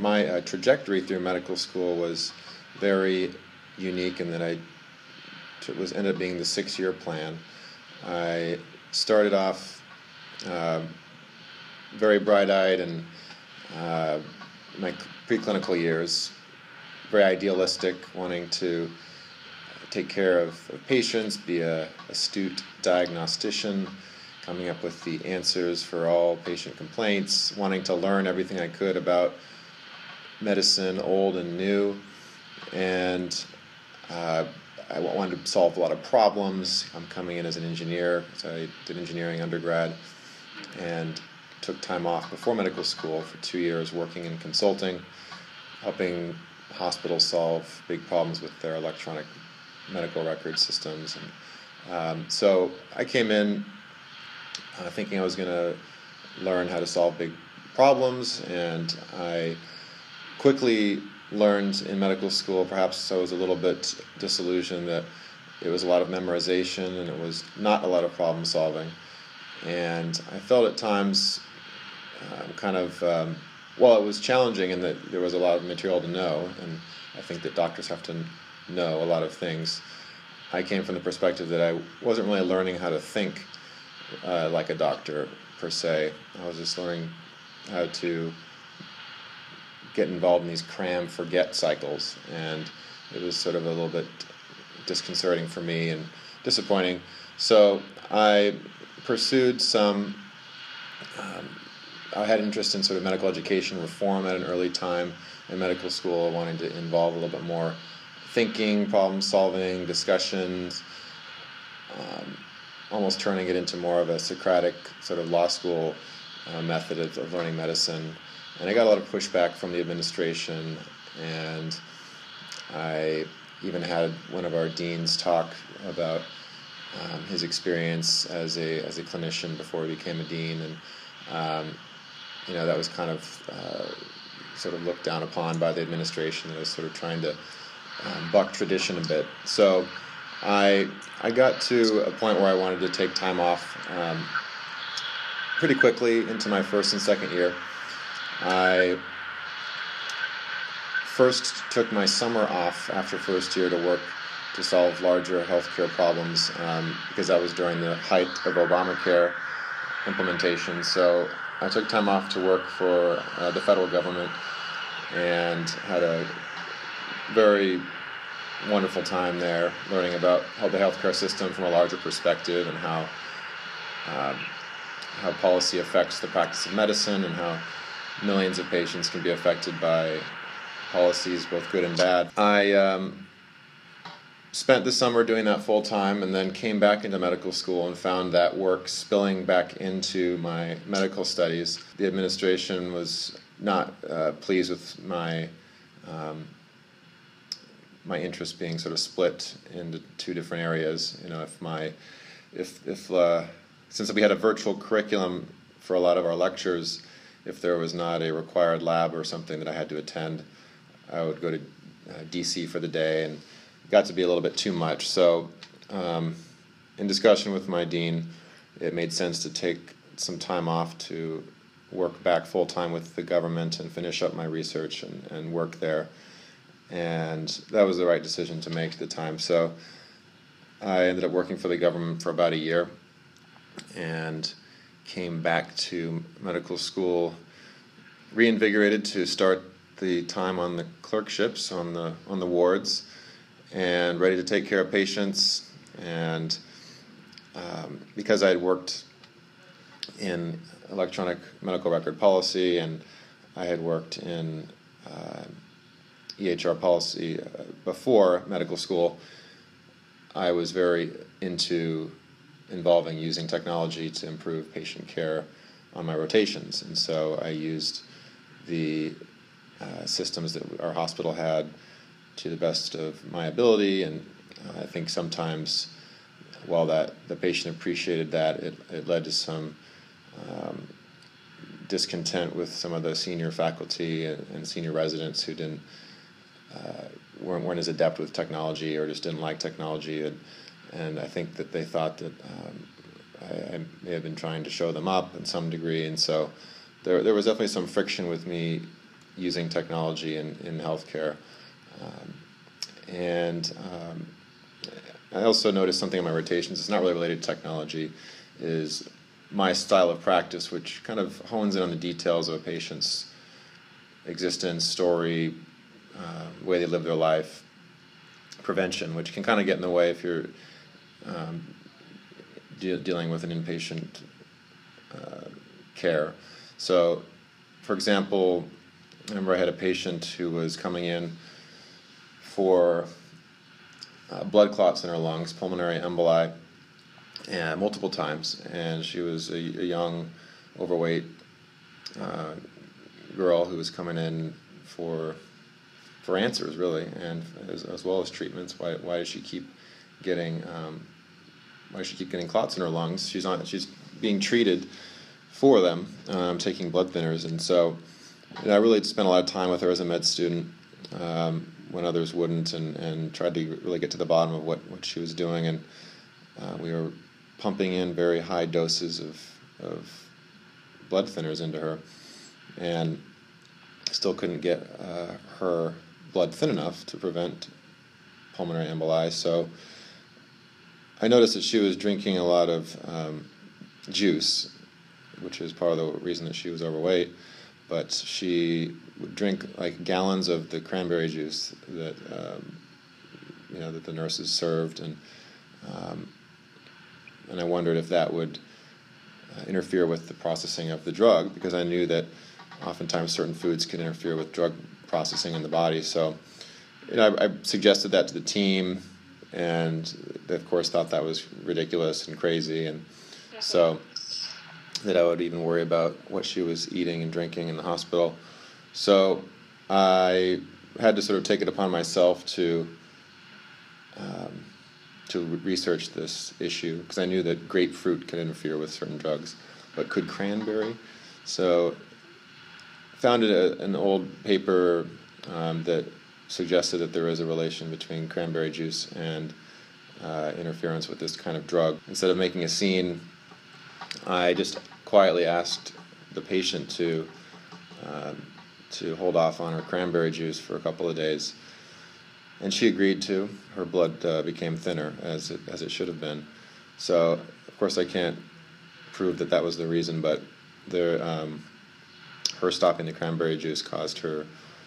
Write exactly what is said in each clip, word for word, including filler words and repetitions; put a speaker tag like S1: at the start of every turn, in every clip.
S1: my uh, trajectory through medical school was very unique in that I t- was ended up being the six-year plan. I started off uh, very bright-eyed and uh, my preclinical years, very idealistic, wanting to take care of, of patients, be a astute diagnostician, coming up with the answers for all patient complaints, wanting to learn everything I could about medicine, old and new, and uh, I wanted to solve a lot of problems. I'm coming in as an engineer, so I did engineering undergrad, and took time off before medical school for two years working in consulting, helping hospitals solve big problems with their electronic medical record systems. And um, so I came in uh, thinking I was going to learn how to solve big problems, and I quickly learned in medical school, perhaps I was a little bit disillusioned, that it was a lot of memorization and it was not a lot of problem solving. And I felt at times um, kind of, um, well, it was challenging in that there was a lot of material to know, and I think that doctors have to know a lot of things. I came from the perspective that I wasn't really learning how to think uh, like a doctor, per se. I was just learning how to get involved in these cram forget cycles, and it was sort of a little bit disconcerting for me and disappointing. So I pursued some um, I had interest in sort of medical education reform at an early time in medical school. I wanted to involve a little bit more thinking, problem solving, discussions, um, almost turning it into more of a Socratic sort of law school uh, method of, of learning medicine. And I got a lot of pushback from the administration, and I even had one of our deans talk about um, his experience as a as a clinician before he became a dean, and um, you know that was kind of uh, sort of looked down upon by the administration, that was sort of trying to um, buck tradition a bit. So I I got to a point where I wanted to take time off um, pretty quickly into my first and second year. I first took my summer off after first year to work to solve larger healthcare problems um, because that was during the height of Obamacare implementation. So I took time off to work for uh, the federal government and had a very wonderful time there, learning about how the healthcare system from a larger perspective and how um, how policy affects the practice of medicine and how millions of patients can be affected by policies, both good and bad. I um, spent the summer doing that full time, and then came back into medical school and found that work spilling back into my medical studies. The administration was not uh, pleased with my um, my interest being sort of split into two different areas. You know, if my if if uh, since we had a virtual curriculum for a lot of our lectures, if there was not a required lab or something that I had to attend, I would go to uh, D C for the day, and it got to be a little bit too much. So um, in discussion with my dean, it made sense to take some time off to work back full-time with the government and finish up my research and, and work there. And that was the right decision to make at the time. So I ended up working for the government for about a year and came back to medical school reinvigorated to start the time on the clerkships, on the on the wards, and ready to take care of patients. And um, because I had worked in electronic medical record policy, and I had worked in uh, E H R policy uh, before medical school, I was very into involving using technology to improve patient care on my rotations. And so I used the uh, systems that our hospital had to the best of my ability, and uh, I think sometimes while that the patient appreciated that, it, it led to some um, discontent with some of the senior faculty and, and senior residents who didn't uh, weren't, weren't as adept with technology or just didn't like technology. And, and I think that they thought that um, I, I may have been trying to show them up in some degree, and so there there was definitely some friction with me using technology in, in healthcare. Um, and um, I also noticed something in my rotations. It's not really related to technology, is my style of practice, which kind of hones in on the details of a patient's existence, story, uh, way they live their life, prevention, which can kind of get in the way if you're um, de- dealing with an inpatient uh, care. So, for example, I remember I had a patient who was coming in for uh, blood clots in her lungs, pulmonary emboli, and multiple times, and she was a, a young, overweight uh, girl who was coming in for for answers, really, and as, as well as treatments. Why why does she keep getting um, why does she keep getting clots in her lungs? She's on she's being treated for them, um, taking blood thinners, and so you know, I really spent a lot of time with her as a med student um, when others wouldn't, and, and tried to really get to the bottom of what, what she was doing, and uh, we were pumping in very high doses of, of blood thinners into her, and still couldn't get uh, her blood thin enough to prevent pulmonary emboli. So I noticed that she was drinking a lot of um, juice, which is part of the reason that she was overweight, but she would drink like gallons of the cranberry juice that um, you know that the nurses served, and um, and I wondered if that would uh, interfere with the processing of the drug, because I knew that oftentimes certain foods can interfere with drug processing in the body. So you know, I, I suggested that to the team, and they of course thought that was ridiculous and crazy, and so that I would even worry about what she was eating and drinking in the hospital. So I had to sort of take it upon myself to um, to research this issue, because I knew that grapefruit could interfere with certain drugs, but could cranberry? So I found a, an old paper um, that suggested that there was a relation between cranberry juice and uh, interference with this kind of drug. Instead of making a scene, I just quietly asked the patient to uh, to hold off on her cranberry juice for a couple of days, and she agreed to. Her blood uh, became thinner, as it as it should have been. So, of course, I can't prove that that was the reason, but there, um, her stopping the cranberry juice caused her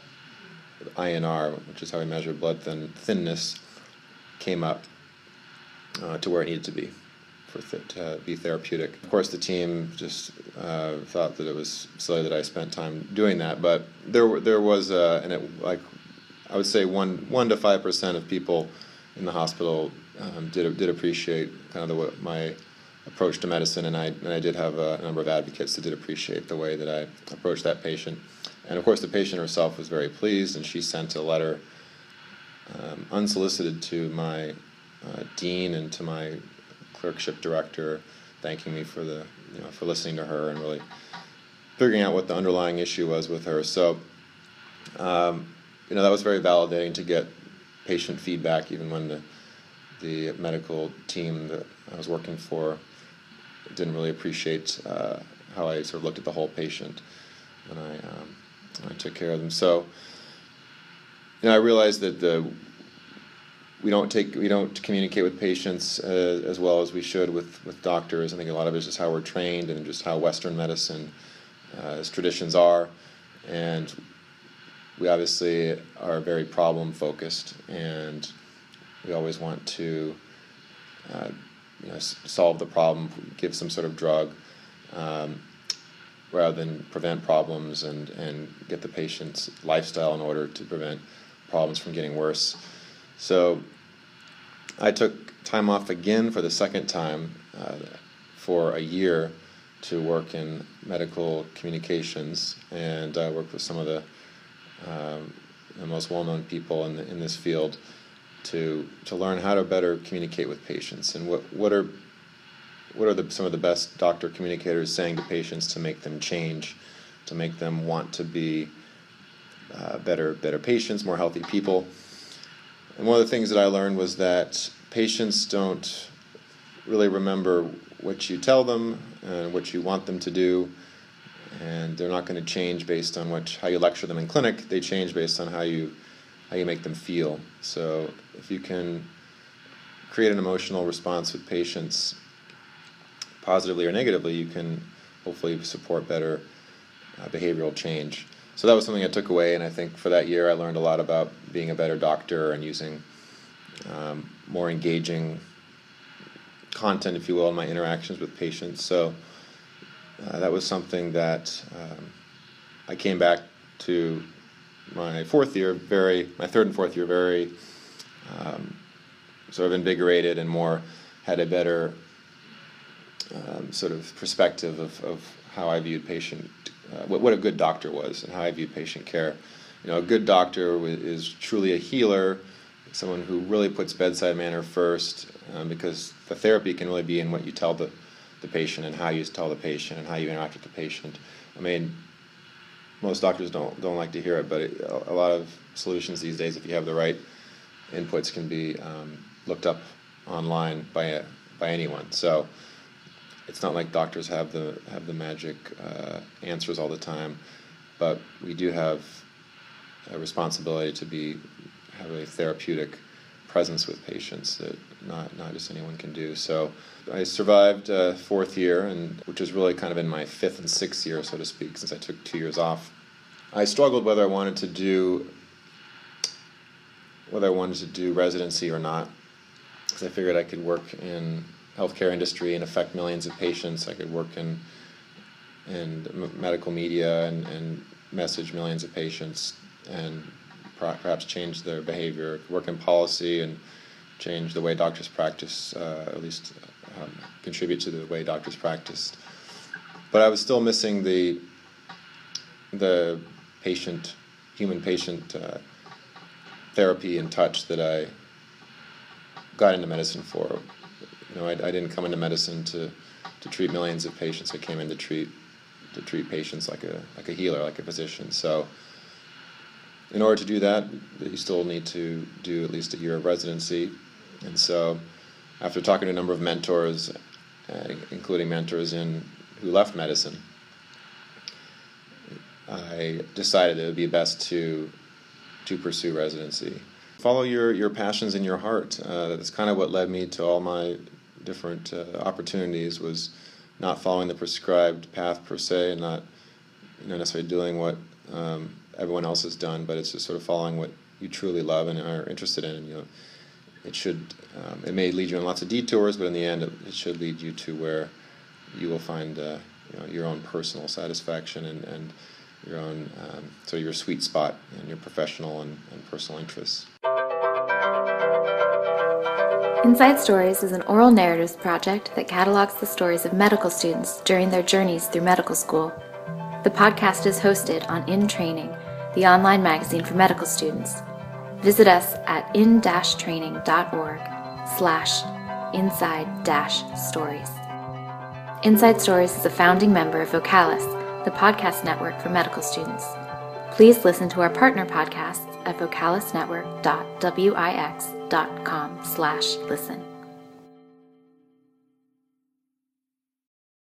S1: I N R, which is how we measure blood thin thinness, came up uh, to where it needed to be for th- to be therapeutic. Of course, the team just uh, thought that it was silly that I spent time doing that, but there there was uh, and it, like I would say one one to five percent of people in the hospital um, did did appreciate kind of the my approach to medicine, and I and I did have a number of advocates that did appreciate the way that I approached that patient. And of course, the patient herself was very pleased, and she sent a letter um, unsolicited to my uh, dean and to my clerkship director, thanking me for the you know for listening to her and really figuring out what the underlying issue was with her. So um, you know that was very validating to get patient feedback, even when the the medical team that I was working for didn't really appreciate uh, how I sort of looked at the whole patient when I um, when I took care of them. So you know I realized that the We don't take we don't communicate with patients uh, as well as we should with, with doctors. I think a lot of it is just how we're trained and just how Western medicine uh, as traditions are, and we obviously are very problem focused, and we always want to uh, you know s- solve the problem, give some sort of drug, um, rather than prevent problems and and get the patient's lifestyle in order to prevent problems from getting worse. So I took time off again for the second time uh, for a year to work in medical communications, and I uh, worked with some of the, um, the most well-known people in the, in this field to to learn how to better communicate with patients, and what what are what are the, some of the best doctor communicators saying to patients to make them change, to make them want to be uh, better better patients, more healthy people. And one of the things that I learned was that patients don't really remember what you tell them and what you want them to do. and they're not going to change based on what how you lecture them in clinic. They change based on how you how you make them feel. So if you can create an emotional response with patients, positively or negatively, you can hopefully support better uh, behavioral change. So that was something I took away, and I think for that year I learned a lot about being a better doctor and using um, more engaging content, if you will, in my interactions with patients. So uh, that was something that um, I came back to my fourth year, very my third and fourth year, very um, sort of invigorated and more had a better um, sort of perspective of, of how I viewed patient, uh, what, what a good doctor was and how I viewed patient care. You know, a good doctor is truly a healer, someone who really puts bedside manner first, um, because the therapy can really be in what you tell the, the patient and how you tell the patient and how you interact with the patient. I mean, most doctors don't don't like to hear it, but it, a, a lot of solutions these days, if you have the right inputs, can be um, looked up online by a, by anyone. So it's not like doctors have the have the magic uh, answers all the time, but we do have a responsibility to be have a therapeutic presence with patients that not not just anyone can do. So I survived uh, fourth year, and which is really kind of in my fifth and sixth year, so to speak, since I took two years off. I struggled whether I wanted to do whether I wanted to do residency or not, because I figured I could work in healthcare industry and affect millions of patients. I could work in in medical media and, and message millions of patients and perhaps change their behavior, work in policy and change the way doctors practice, uh, at least um, contribute to the way doctors practice. But I was still missing the the patient, human patient uh, therapy and touch that I got into medicine for. You know, I, I didn't come into medicine to, to treat millions of patients. I came in to treat to treat patients like a like a healer, like a physician. So in order to do that, you still need to do at least a year of residency. And so after talking to a number of mentors, uh, including mentors in who left medicine, I decided it would be best to to pursue residency. Follow your, your passions in your heart. Uh, that's kind of what led me to all my different uh, opportunities, was not following the prescribed path per se, and not you know, necessarily doing what um, everyone else has done, but it's just sort of following what you truly love and are interested in. And, you know, it should um, it may lead you on lots of detours, but in the end, it, it should lead you to where you will find uh, you know, your own personal satisfaction and, and your own um, so your sweet spot in your professional and, and personal interests.
S2: Inside Stories is an oral narratives project that catalogs the stories of medical students during their journeys through medical school. The podcast is hosted on In Training, the online magazine for medical students. Visit us at in dash training dot org slash inside dash stories. Inside Stories is a founding member of Vocalis, the podcast network for medical students. Please listen to our partner podcasts at vocalis network dot wix dot com slash listen.